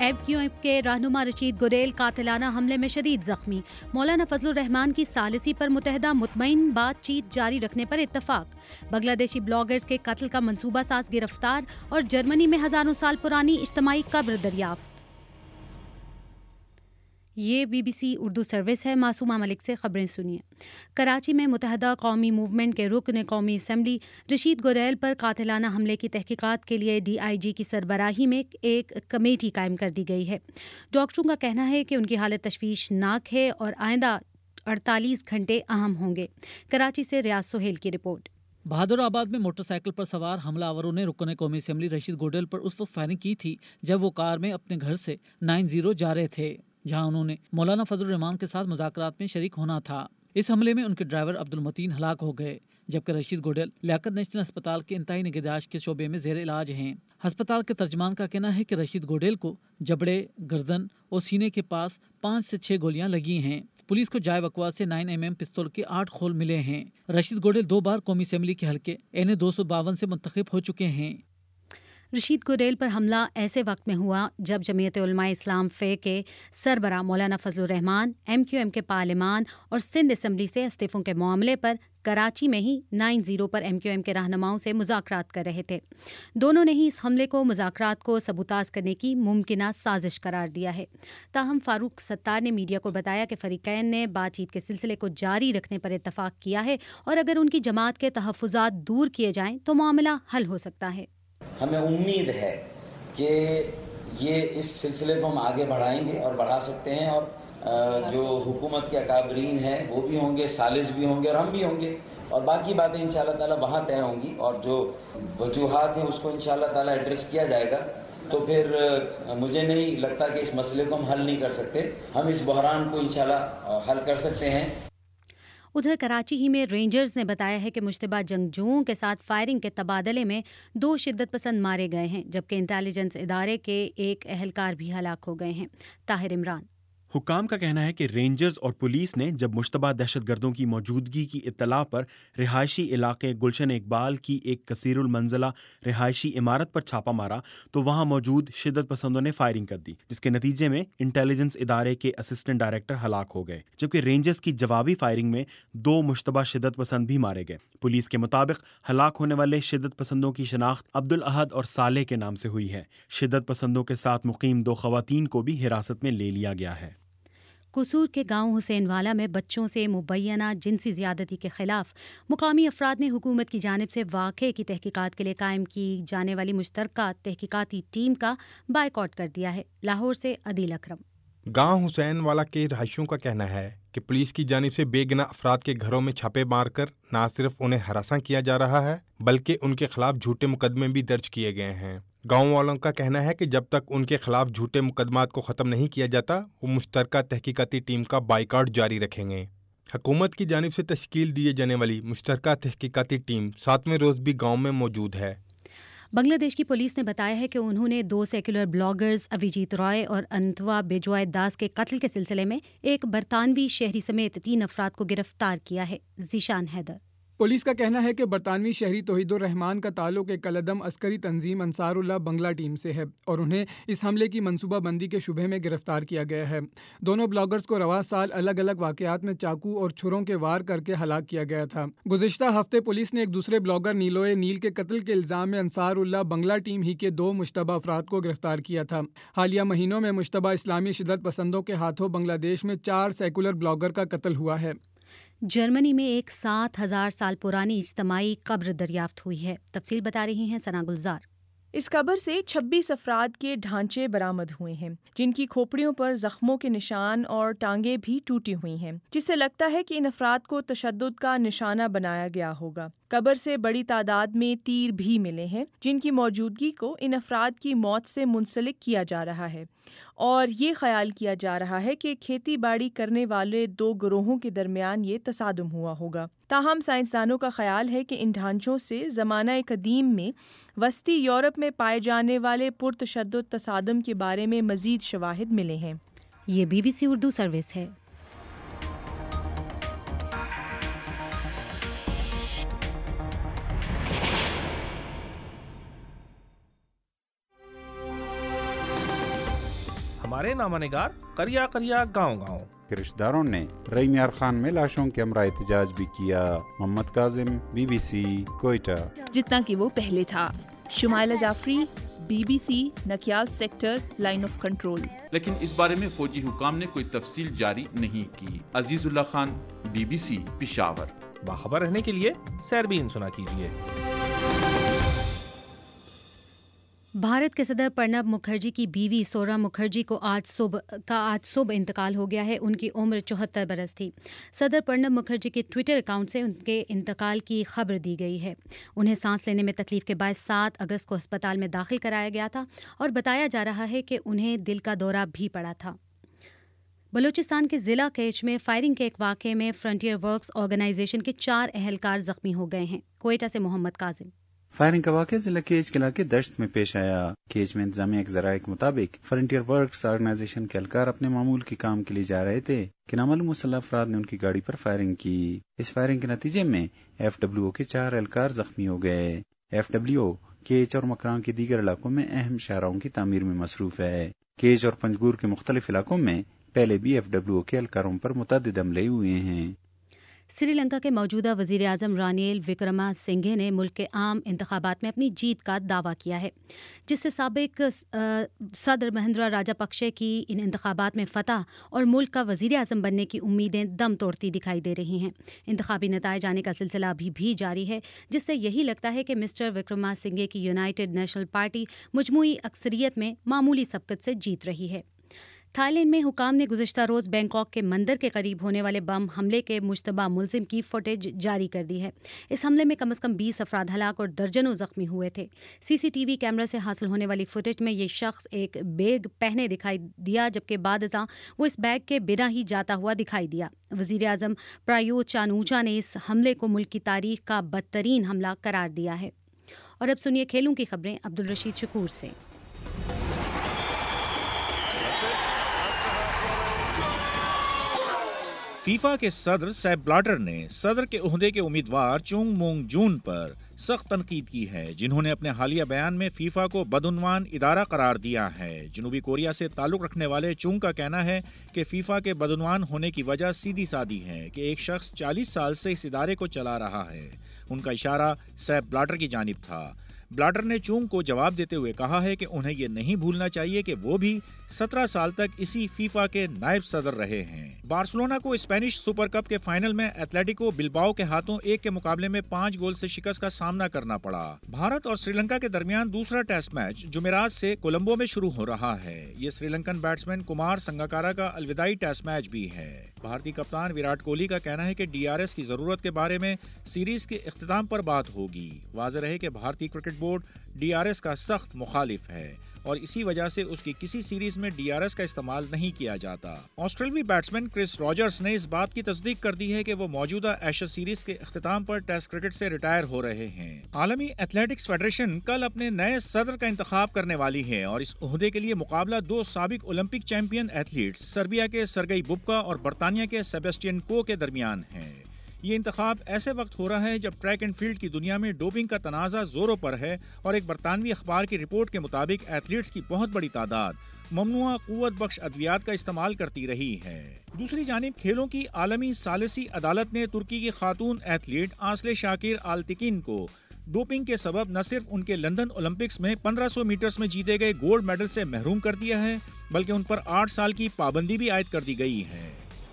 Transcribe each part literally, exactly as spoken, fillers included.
M Q M के रहनुमा रशीद गुडेल कातिलाना हमले में शदीद जख्मी। मौलाना फजलुर रहमान की सालिसी पर मुतहदा मुतमईन बातचीत जारी रखने पर इत्तफाक। बांग्लादेशी ब्लॉगर्स के कत्ल का मंसूबा साज गिरफ्तार और जर्मनी में हजारों साल पुरानी इज्तिमाई कब्र दरियाफ्त। ये B B C Urdu service है। मासूमा मलिक से खबरें सुनिए। कराची में मुतहदा कौमी मूवमेंट के रुकन कौमी असम्बली रशीद गुडेल पर कातिलाना हमले की तहकीकात के लिए डी आई जी की सरबराही में एक कमेटी कायम कर दी गई है। डॉक्टरों का कहना है कि उनकी हालत तशवीशनाक है और आइंदा अड़तालीस घंटे अहम होंगे। कराची से रियाज सोहेल की रिपोर्ट। बहादुराबाद में मोटरसाइकिल पर सवार हमलावरों ने रुकन कौमी असम्बली रशीद गुडेल पर उस वक्त फायरिंग की थी जब वो कार में अपने घर से नाइन जीरो जा रहे थे, जहां उन्होंने मौलाना फजलुर रहमान के साथ मुज़ाकरात में शरीक होना था। इस हमले में उनके ड्राइवर अब्दुल मतीन हलाक हो गए, जबकि रशीद गुडेल लियाकत नेशनल अस्पताल के इंतहाई निगहदाश्त के शोबे में जेर इलाज हैं। अस्पताल के तर्जमान का कहना है कि रशीद गुडेल को जबड़े, गर्दन और सीने के पास पाँच से छह गोलियां लगी हैं। पुलिस को जाय बकवास से नाइन एम एम पिस्तौल के आठ खोल मिले हैं। रशीद गुडेल दो बार कौमी असम्बली के हल्के एन ए दो सौ बावन से मुंतखब हो चुके हैं। रशीद गुडेल पर हमला ऐसे वक्त में हुआ जब जमीयत उलमा इस्लाम फ़े के सरबरा मौलाना Fazlur Rahman M Q M के पार्लिमान और सिंध असम्बली से इस्तीफ़ों के मामले पर कराची में ही नाइन जीरो पर एम क्यू एम के रहनुमाओं से मुज़ाकरात कर रहे थे। दोनों ने ही इस हमले को मुज़ाकरात को सबूताज करने की मुमकिना साजिश करार दिया है। ताहम फारूक सत्तार ने मीडिया को बताया कि फ़रीक़ैन ने बातचीत के सिलसिले को जारी रखने पर इत्तफ़ाक़ किया है और अगर उनकी जमात के तहफ़्फ़ुज़ात दूर किए जाएँ तो मामला हल हो सकता है। हमें उम्मीद है कि ये इस सिलसिले को हम आगे बढ़ाएंगे और बढ़ा सकते हैं, और जो हुकूमत के अकाबरीन हैं वो भी होंगे, सालिस भी होंगे और हम भी होंगे, और बाकी बातें इंशाअल्लाह ताला वहाँ तय होंगी और जो वजूहात हैं उसको इंशाअल्लाह ताला एड्रेस किया जाएगा। तो फिर मुझे नहीं लगता कि इस मसले को हम हल नहीं कर सकते। हम इस बहरान को इंशाअल्लाह हल कर सकते हैं। उधर कराची ही में रेंजर्स ने बताया है कि मुश्तबा जंगजुओं के साथ फायरिंग के तबादले में दो शिद्दत पसंद मारे गए हैं, जबकि इंटेलिजेंस इदारे के एक अहलकार भी हलाक हो गए हैं। ताहिर इमरान। हुकाम का कहना है कि रेंजर्स और पुलिस ने जब मुश्तबा दहशतगर्दों की मौजूदगी की इत्तला पर रिहायशी इलाके गुलशन इकबाल की एक कसीरुल मंजिला रिहायशी इमारत पर छापा मारा तो वहां मौजूद शिद्दत पसंदों ने फायरिंग कर दी, जिसके नतीजे में इंटेलिजेंस इदारे के असिस्टेंट डायरेक्टर हलाक हो गए, जबकि रेंजर्स की जवाबी फायरिंग में दो मुश्तबा शिद्दत पसंद भी मारे गए। पुलिस के मुताबिक हलाक होने वाले शिद्दत पसंदों की शनाख्त अब्दुल अहद और सालेह के नाम से हुई है। शिद्दत पसंदों के साथ मुकीम दो खवातीन को भी हिरासत में ले लिया गया है। कसूर के गांव हुसैनवाला में बच्चों से मुबैना जिनसी ज़्यादती के खिलाफ मुकामी अफराद ने हुकूमत की जानिब से वाक़े की तहकीकात के लिए कायम की जाने वाली मुश्तरका तहकीकाती टीम का बायकॉट कर दिया है। लाहौर से अदील अकरम। गांव हुसैनवाला के रहायशियों का कहना है कि पुलिस की जानिब से बेगना अफराद के घरों में छापे मारकर न सिर्फ उन्हें हरासा किया जा रहा है बल्कि उनके खिलाफ झूठे मुकदमे भी दर्ज किए गए हैं। गांव वालों का कहना है कि जब तक उनके खिलाफ झूठे मुकदमात को ख़त्म नहीं किया जाता वो मुश्तरका तहकीकाती टीम का बाइकआउट जारी रखेंगे। हुकूमत की जानिब से तश्कील दिए जाने वाली मुश्तरका तहकीकाती टीम सातवें रोज़ भी गांव में मौजूद है। बांग्लादेश की पुलिस ने बताया है कि उन्होंने दो सेक्युलर ब्लॉगर्स अभिजीत रॉय और अनतवा बेजवाय दास के कत्ल के सिलसिले में एक बरतानवी शहरी समेत तीन अफराद को गिरफ्तार किया है। ज़ीशान हैदर। पुलिस का कहना है कि बरतानवी शहरी तौहीदुर रहमान का ताल्लुक एक कलदम अस्करी तंजीम अंसारुल्लाह बंगला टीम से है और उन्हें इस हमले की मनसूबाबंदी के शुबे में गिरफ्तार किया गया है। दोनों ब्लॉगर्स को रवा साल अलग अलग वाक़यात में चाकू और छुरों के वार करके हलाक किया गया था। गुज़िश्ता हफ्ते पुलिस ने एक दूसरे ब्लॉगर नीलोए नील के कत्ल के इल्ज़ाम में अंसारुल्लाह बंगला टीम ही के दो मुश्तबा अफराद को गिरफ्तार किया था। हालिया महीनों में मुश्तबा इस्लामी शिद्दत पसंदों के हाथों बांग्लादेश में चार सेकुलर ब्लॉगर का कत्ल हुआ है। जर्मनी में एक सात हजार साल पुरानी इज्तिमाई कब्र दरियाफ्त हुई है। तफसील बता रही हैं सना गुलजार। इस कब्र से छब्बीस अफराद के ढांचे बरामद हुए हैं, जिनकी खोपड़ियों पर जख्मों के निशान और टांगे भी टूटी हुई हैं, जिससे लगता है कि इन अफराद को तशद्दुद का निशाना बनाया गया होगा। कब्र से बड़ी तादाद में तीर भी मिले हैं, जिनकी मौजूदगी को इन अफराद की मौत से मुंसलिक किया जा रहा है और ये ख्याल किया जा रहा है कि खेती बाड़ी करने वाले दो गिरोहों के दरमियान ये तसादुम हुआ होगा। ताहम साइंसदानों का ख्याल है कि इन ढांचों से ज़माना कदीम में वस्ती यूरोप में पाए जाने वाले पुरतशद्दुद तसादुम के बारे में मज़ीद शवाहिद मिले हैं। ये B B C Urdu service है। ہمارے نامہ نگار کریا کریا گاؤں گاؤں رشتہ داروں نے رحیم یار خان میں لاشوں کے ہمراہ احتجاج بھی کیا. Muhammad Kazim, B B C, Quetta. جتنا کہ وہ پہلے تھا. Shumaila Jafri, B B C, Nakyal sector, line of control. لیکن اس بارے میں فوجی حکام نے کوئی تفصیل جاری نہیں کی. Aziz Ullah Khan, B B C, Peshawar. باخبر رہنے کے لیے سیربین سنا کیجیے. بھارت کے صدر پرنب مکھرجی کی بیوی سورا مکھرجی کو آج صبح کا آج صبح انتقال ہو گیا ہے. ان کی عمر چوہتر برس تھی. صدر پرنب مکھرجی کے ٹویٹر اکاؤنٹ سے ان کے انتقال کی خبر دی گئی ہے. انہیں سانس لینے میں تکلیف کے باعث سات اگست کو اسپتال میں داخل کرایا گیا تھا اور بتایا جا رہا ہے کہ انہیں دل کا دورہ بھی پڑا تھا. بلوچستان کے ضلع کیچ میں فائرنگ کے ایک واقعے میں فرنٹیئر ورکس آرگنائزیشن کے چار اہلکار زخمی ہو گئے ہیں. کوئٹہ سے محمد کاظم. فائرنگ کا واقعہ ضلع کیچ کے علاقے دشت میں پیش آیا. کیچ میں انتظامیہ کے ذرائع کے مطابق فرنٹیئر ورکس آرگنائزیشن کے اہلکار اپنے معمول کے کام کے لیے جا رہے تھے کہ نامعلوم مسلح افراد نے ان کی گاڑی پر فائرنگ کی. اس فائرنگ کے نتیجے میں ایف ڈبلیو او کے چار اہلکار زخمی ہو گئے. ایف ڈبلیو او کیچ اور مکران کے دیگر علاقوں میں اہم شاہراہوں کی تعمیر میں مصروف ہے. کیچ اور پنجگور کے مختلف علاقوں میں پہلے بھی ایف ڈبلیو او کے اہلکاروں پر متعدد حملے ہوئے ہیں. سری لنکا کے موجودہ وزیر اعظم رانیل وکرما سنگھے نے ملک کے عام انتخابات میں اپنی جیت کا دعویٰ کیا ہے، جس سے سابق صدر مہندرا راجا پکشے کی ان انتخابات میں فتح اور ملک کا وزیر اعظم بننے کی امیدیں دم توڑتی دکھائی دے رہی ہیں. انتخابی نتائج آنے کا سلسلہ ابھی بھی جاری ہے، جس سے یہی لگتا ہے کہ مسٹر وکرما سنگھے کی یونائیٹڈ نیشنل پارٹی مجموعی اکثریت میں معمولی سبقت سے جیت رہی ہے. تھائی لینڈ میں حکام نے گزشتہ روز بینکاک کے مندر کے قریب ہونے والے بم حملے کے مشتبہ ملزم کی فوٹیج جاری کر دی ہے. اس حملے میں کم از کم بیس افراد ہلاک اور درجنوں زخمی ہوئے تھے. سی سی ٹی وی کیمرہ سے حاصل ہونے والی فوٹیج میں یہ شخص ایک بیگ پہنے دکھائی دیا، جبکہ بعد ازاں وہ اس بیگ کے بنا ہی جاتا ہوا دکھائی دیا. وزیر اعظم پرایوت چان اوچا نے اس حملے کو ملک کی تاریخ کا بدترین حملہ قرار دیا ہے. اور اب سنیے کھیلوں کی خبریں عبدالرشید شکور سے. فیفا کے صدر سیپ بلاٹر نے صدر کے عہدے کے امیدوار چونگ مونگ جون پر سخت تنقید کی ہے، جنہوں نے اپنے حالیہ بیان میں فیفا کو بدعنوان ادارہ قرار دیا ہے. جنوبی کوریا سے تعلق رکھنے والے چونگ کا کہنا ہے کہ فیفا کے بدعنوان ہونے کی وجہ سیدھی سادی ہے کہ ایک شخص چالیس سال سے اس ادارے کو چلا رہا ہے. ان کا اشارہ سیپ بلاٹر کی جانب تھا. بلاٹر نے چونگ کو جواب دیتے ہوئے کہا ہے کہ انہیں یہ نہیں بھولنا چاہیے کہ وہ بھی سترہ سال تک اسی فیفا کے نائب صدر رہے ہیں. بارسلونا کو اسپینش سپر کپ کے فائنل میں ایتلیٹیکو بلباؤ کے ہاتھوں ایک کے مقابلے میں پانچ گول سے شکست کا سامنا کرنا پڑا. بھارت اور سری لنکا کے درمیان دوسرا ٹیسٹ میچ جمعرات سے کولمبو میں شروع ہو رہا ہے. یہ سری لنکن بیٹسمین کمار سنگاکارا کا الوداعی ٹیسٹ میچ بھی ہے. بھارتی کپتان وراٹ کوہلی کا کہنا ہے کہ ڈی آر ایس کی ضرورت کے بارے میں سیریز کے اختتام پر بات ہوگی. واضح رہے کہ بھارتی cricket board D R S کا سخت مخالف ہے اور اسی وجہ سے اس کی کسی سیریز میں ڈی آر ایس کا استعمال نہیں کیا جاتا. آسٹریلوی بیٹسمین کرس راجرز نے اس بات کی تصدیق کر دی ہے کہ وہ موجودہ ایشز سیریز کے اختتام پر ٹیسٹ کرکٹ سے ریٹائر ہو رہے ہیں. عالمی ایتھلیٹکس فیڈریشن کل اپنے نئے صدر کا انتخاب کرنے والی ہے اور اس عہدے کے لیے مقابلہ دو سابق اولمپک چیمپئن ایتھلیٹس سربیا کے سرگئی بوبکا اور برطانیہ کے سیباسٹین کو کے درمیان ہے. یہ انتخاب ایسے وقت ہو رہا ہے جب ٹریک اینڈ فیلڈ کی دنیا میں ڈوپنگ کا تنازع زوروں پر ہے اور ایک برطانوی اخبار کی رپورٹ کے مطابق ایتھلیٹس کی بہت بڑی تعداد ممنوعہ قوت بخش ادویات کا استعمال کرتی رہی ہے. دوسری جانب کھیلوں کی عالمی ثالثی عدالت نے ترکی کی خاتون ایتھلیٹ آسلے شاکر آلتکین کو ڈوپنگ کے سبب نہ صرف ان کے لندن اولمپکس میں پندرہ سو میٹرز میں جیتے گئے گولڈ میڈل سے محروم کر دیا ہے، بلکہ ان پر آٹھ سال کی پابندی بھی عائد کر دی گئی ہے.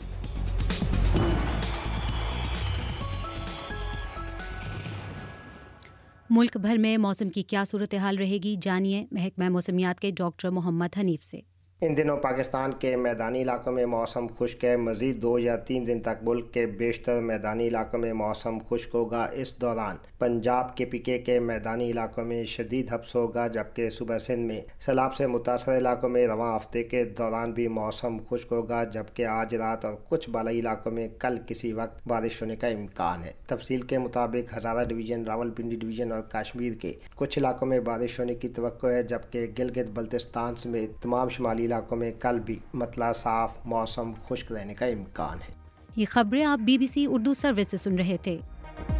ملک بھر میں موسم کی کیا صورتحال رہے گی، جانیے محکمہ موسمیات کے ڈاکٹر محمد حنیف سے. ان دنوں پاکستان کے میدانی علاقوں میں موسم خشک ہے. مزید دو یا تین دن تک ملک کے بیشتر میدانی علاقوں میں موسم خشک ہوگا. اس دوران پنجاب کے پی کے کے میدانی علاقوں میں شدید حبس ہوگا، جبکہ صوبہ سندھ میں سیلاب سے متاثرہ علاقوں میں رواں ہفتے کے دوران بھی موسم خشک ہوگا، جبکہ آج رات اور کچھ بالائی علاقوں میں کل کسی وقت بارش ہونے کا امکان ہے. تفصیل کے مطابق ہزارہ ڈویژن، راولپنڈی ڈویژن اور کشمیر کے کچھ علاقوں میں بارش ہونے کی توقع ہے، جبکہ گلگت بلتستان سمیت تمام شمالی علاقوں میں کل بھی مطلع صاف موسم خشک رہنے کا امکان ہے. یہ خبریں آپ B B C Urdu service سے سن رہے تھے.